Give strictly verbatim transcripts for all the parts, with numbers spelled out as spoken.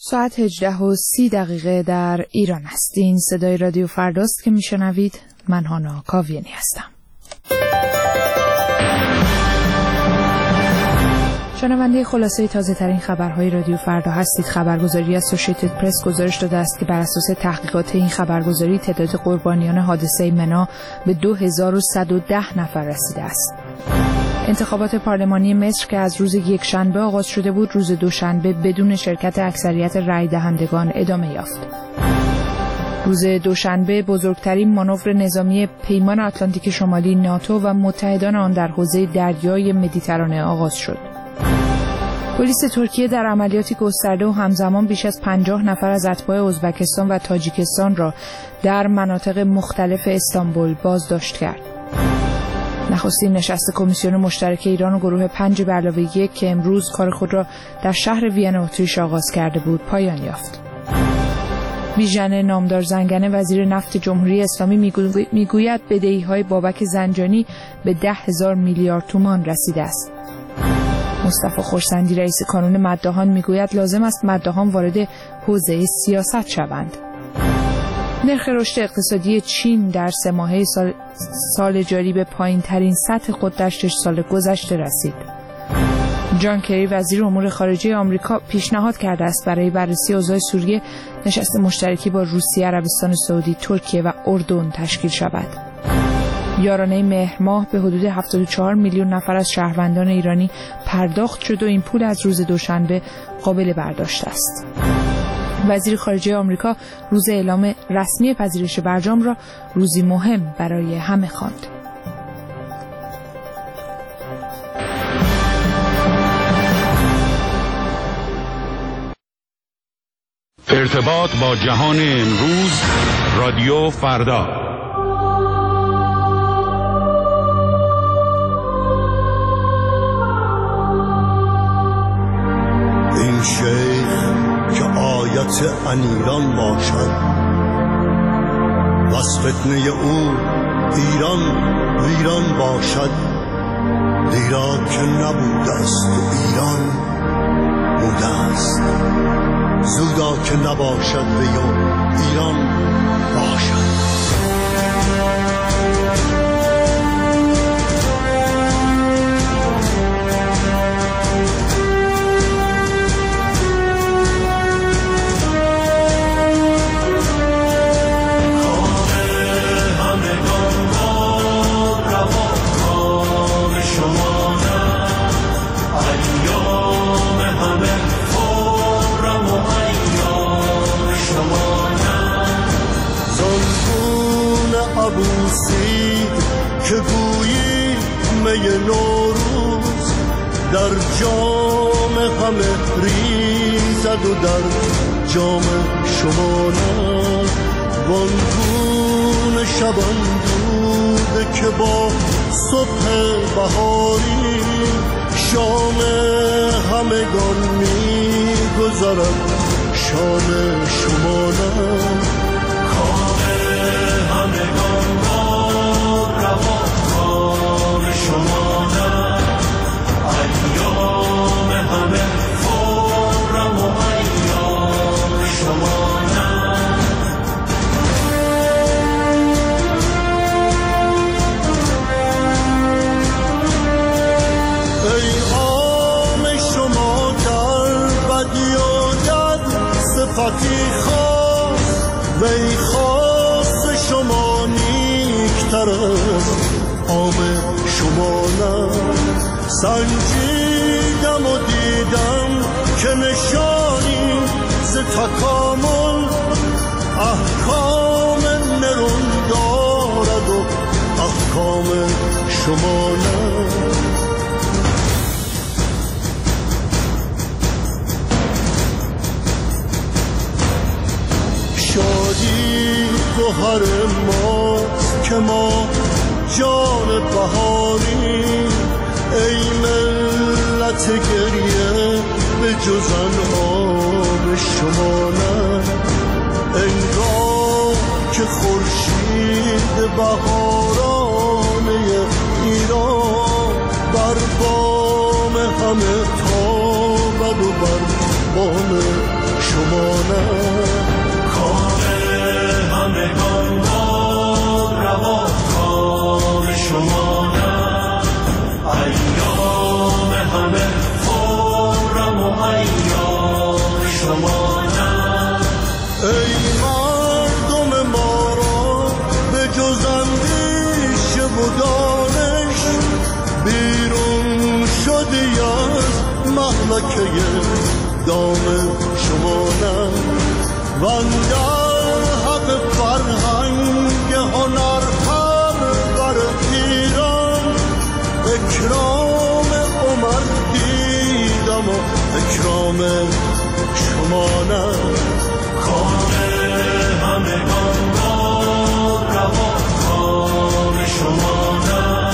ساعت هجده و سی دقیقه در ایران است. این صدای رادیو فرداست که میشنوید. من هانا کاویانی هستم. شنونده خلاصه تازه ترین خبرهای رادیو فردا هستید. خبرگزاری اسوشییتد پرس گزارش داده است که بر اساس تحقیقات این خبرگزاری تعداد قربانیان حادثه منا به دو هزار و صد و ده نفر رسیده است. انتخابات پارلمانی مصر که از روز یکشنبه آغاز شده بود، روز دوشنبه بدون شرکت اکثریت رای دهندگان ادامه یافت. روز دوشنبه بزرگترین مانور نظامی پیمان آتلانتیک شمالی ناتو و متحدان آن در حوزه دریای مدیترانه آغاز شد. پلیس ترکیه در عملیاتی گسترده و همزمان بیش از پنجاه نفر از اتباع ازبکستان و تاجیکستان را در مناطق مختلف استانبول بازداشت کرد. نخستین نشست کمیسیون مشترک ایران و گروه پنج به علاوه یک که امروز کار خود را در شهر وین اتریش آغاز کرده بود پایان یافت. بیژن نامدار زنگنه وزیر نفت جمهوری اسلامی میگوید بدهی‌های بابک زنجانی به ده هزار میلیارد تومان رسیده است. مصطفی خورسندی رئیس کانون مداحان میگوید لازم است مداحان وارد حوزه سیاست شوند. نرخ رشد اقتصادی چین در سه ماهه سال, سال جاری به پایین ترین سطح خود در شش سال گذشته رسید. جان کری وزیر امور خارجه آمریکا پیشنهاد کرده است برای بررسی اوضاع سوریه نشست مشترکی با روسیه، عربستان سعودی، ترکیه و اردن تشکیل شود. یارانه مهر ماه به حدود هفتاد و چهار میلیون نفر از شهروندان ایرانی پرداخت شد و این پول از روز دوشنبه قابل برداشت است. وزیر خارجه آمریکا روز اعلام رسمی پذیرش برجام را روزی مهم برای همه خواند. ارتباط با جهان امروز، رادیو فردا. این شیخ که آیت انیران باشد و از فتنه او ایران ویران باشد، زیرا که نبوده است و ایران بوده است، زودا که نباشد و ایران باشد. که گویی می نوروز در جام همه ریزد و در جام شما نه، وانگون شبان دوده که با صبح بهاری شام همگان می گذرد شام شما نه. کام همگان شما نه، ایام همه خرم و ایام شما نه. ای عام شما در بدی و در صفتی خاص، وی خاص شما نیکتر است عام شما نه. سنجیدم و دیدم که نشانی ز تکامل احکام نرون دارد و احکام شما نه. شادی گوهر ماست که ما جان بهاری، ای ملت گریه به جز انعام شما نه. انگار که خورشید بهارانه ایران بر بام همه تابد و بر بام شما نه. کام همگان باد روا، کام شما نه. ایام همه خرم و ایام شما نه. ای مردم ما را به جز اندیشه و دانش بیرون شدی از مهلکه دام شما نه. وندر حق فرهنگ هنر پرور ایران اکرام عمر دیدم و اکرام شما نه. کام همگان باد روا، کام شما نه.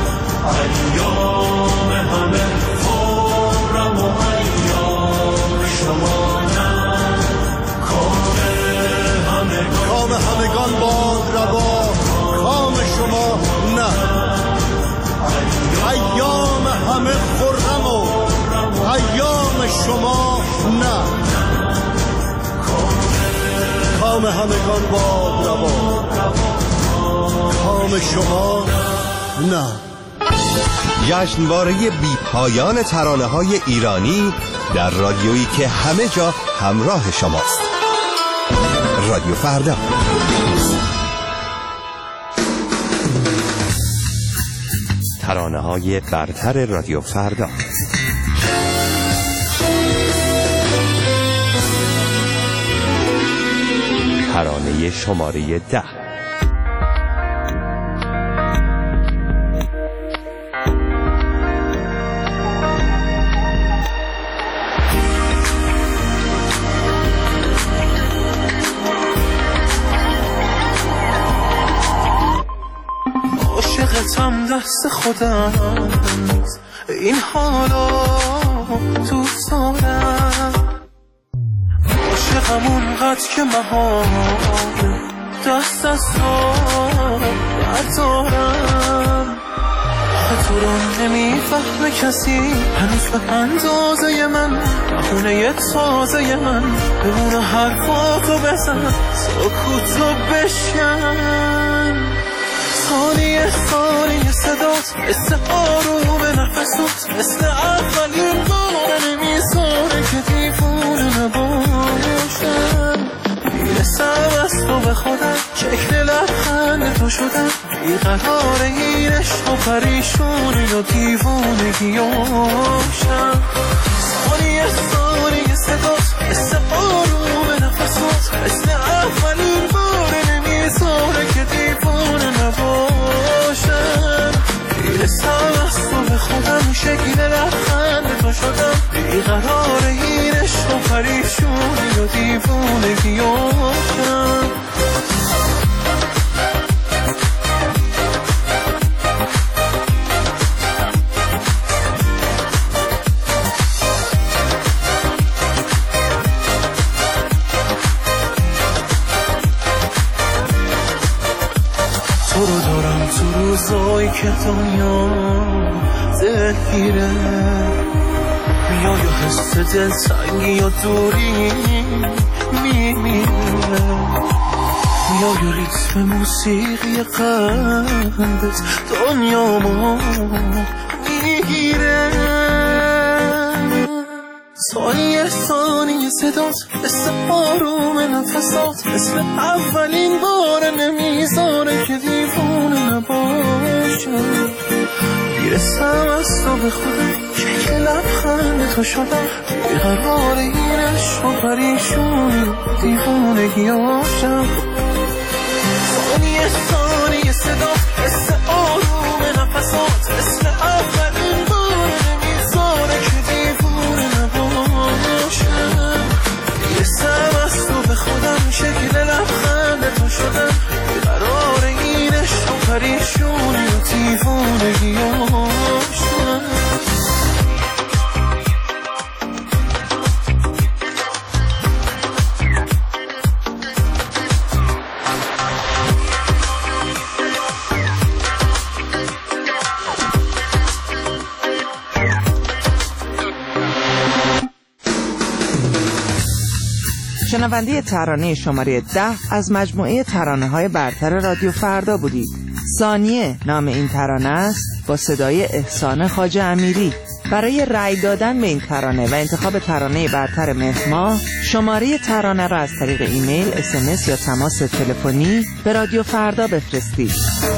ایام همه خرم و ایام شما نه. کام همگان کام همگان باد روا، کام شما نه. ایام همه خرم و ایام شما نه. کام همگان باد روا، کام شما نه. جشنواره بی پایان ترانه‌های ایرانی در رادیویی که همه جا همراه شماست. رادیو فردا. ترانه‌های برتر رادیو فردا. ترانه شماره ده. عاشقتم دست خودم، این حالا دوست دارم. عاشقم اونقدر که محال دست از تو بردارم. تو رو نمیفهمه کسی هنوز به اندازه من، بخونه تازه من بمونه حرفاتو بزن، سکوتو بشکن. ثانیه ثانیه صدات مثل آروم نفسات، مثل اولین بار نمیذاره که دیوونه نباشم. میرسم از تو به خودم، شکل لبخند تو شدم، بیقرار این عشق و پریشونی و دیوونگیاشم. ثانیه ثانیه صدات مثل آروم نفسات، مثل اولین بار نمیذاره که دیوونه نباشم. میرسم از تو به خودم، شکل لبخند تو شدم، بیقرار این عشق و پریشونی و دیوونگیاشم. تو رو دارم تو روزایی که دنیا دلگیره، میای و حس دلتنگی و دوری میمیره، میای و ریتم موسیقی قلبت دنیامو میگیره. ثانیه ثانیه صدات مثل آروم نفسات، مثل اولین بار نمیذاره که دیوونه نباشم. میرسم از تو به خودم، شکل لبخند تو شدم، بیقرار این عشق و پریشونی و دیوونگیاشم. ثانیه ثانیه صدات مثل آروم نفسات، مثل اولین بار نمیذاره که دیوونه نباشم. میرسم از تو به خودم، شکل لبخند تو شدم، بیقرار این عشق و پریشونی و دیوونگیاشم. شنونده ترانه شماره ده از مجموعه ترانه‌های برتر رادیو فردا بودید. ثانیه نام این ترانه است، با صدای احسان خواجه امیری. برای رأی دادن به این ترانه و انتخاب ترانه برتر مهر ماه، شماره ترانه را از طریق ایمیل، اس ام اس یا تماس تلفنی به رادیو فردا بفرستید.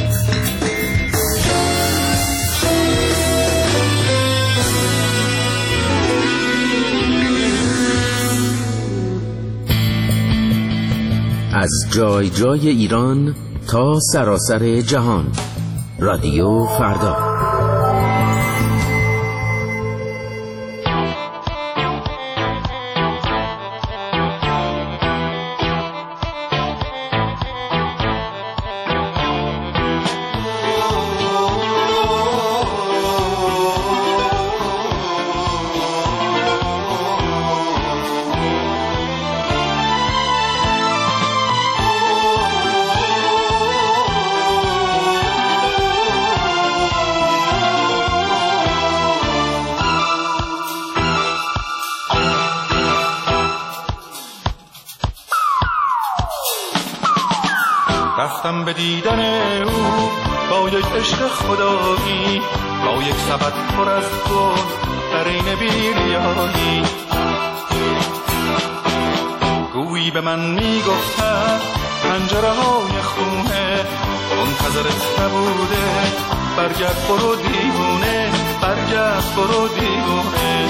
از جای جای ایران تا سراسر جهان، رادیو فردا. رفتم به دیدن او با یک عشق خدایی، با یک سبد پر از گل در این بیریایی. گویی به من میگفتن پنجره های خونه منتظرت نبوده، برگرد برو دیوونه، برگرد برو دیوونه.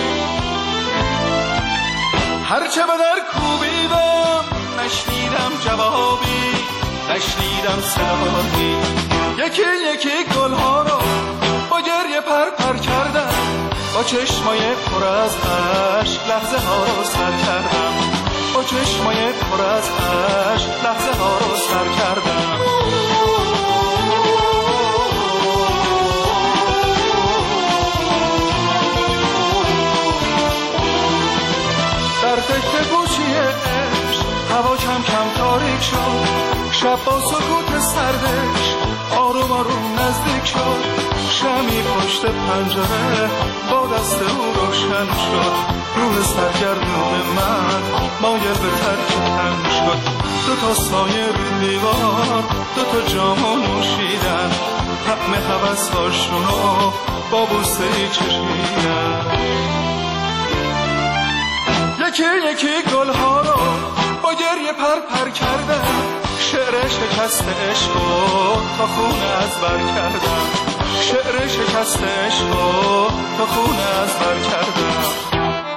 هرچه به در کوبیدم نشنیدم جوابی، نشنیدم صدایی. یکی یکی گلها رو با گریه پر پر کردم، با چشمای پر از اشک لحظه ها رو سر کردم، با چشمای پر از اشک لحظه ها رو سر کردم. در فکر گوشی عشق هوا کم کم تاریک شد، شب با سکوت سردش آروم آروم نزدیک شد. شمی پشت پنجره با دست او روشن شد، روح سرگردون من مایل به ترک تن شد. دو تا سایه روی دیوار، دو تا جامو نوشیدن، طعم هوس‌هاشونو با بوسه چشیدن. یکی یکی گلها رو با گریه پر پر کردم، شعر شکست عشقو تا خونه از بر کردم، شعر شکست عشقو تا خونه از بر کردم.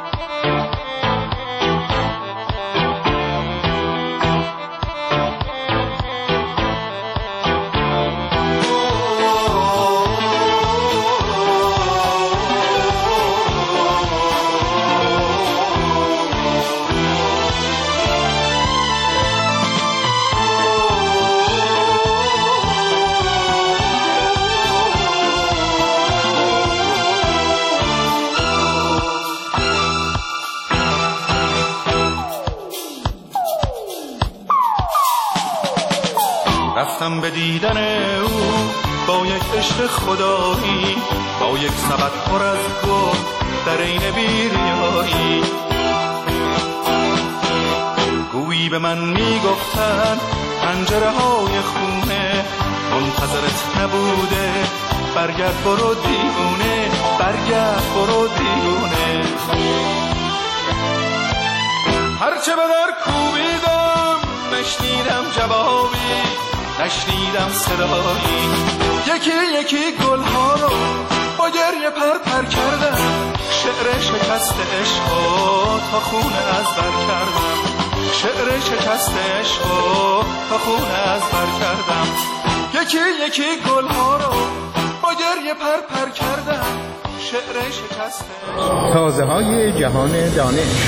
رفتم به دیدن او با یک عشق خدایی، با یک سبد پر از گل در این بیریایی. گویی به من میگفتن پنجره های خونه منتظرت نبوده، برگرد برو دیوونه، برگرد برو دیوونه. هرچه به در کوبیدم نشنیدم جوابی، نشنیدم صدایی. یکی یکی گلها رو با گریه پر پر کردم، شعر شکست عشقو تا خونه از بر کردم، شعر شکست عشقو تا خونه از بر کردم. یکی یکی گلها رو با گریه پر پر کردم، شعر شکست عشقو. تازه های جهان دانش.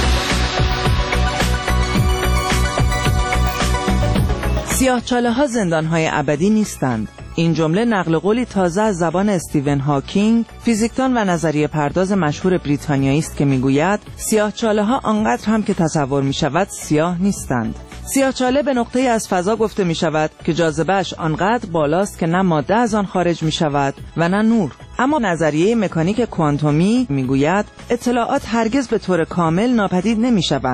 سیاه‌چاله ها زندان‌های ابدی نیستند. این جمله نقل قولی تازه از زبان استیون هاکینگ، فیزیکدان و نظریه پرداز مشهور بریتانیایی است که میگوید سیاه‌چاله ها آنقدر هم که تصور می‌شود سیاه نیستند. سیاه‌چاله به نقطه‌ای از فضا گفته می‌شود که جاذبه‌اش آنقدر بالاست که نه ماده از آن خارج می‌شود و نه نور. اما نظریه مکانیک کوانتومی میگوید اطلاعات هرگز به طور کامل ناپدید نمی‌شوند.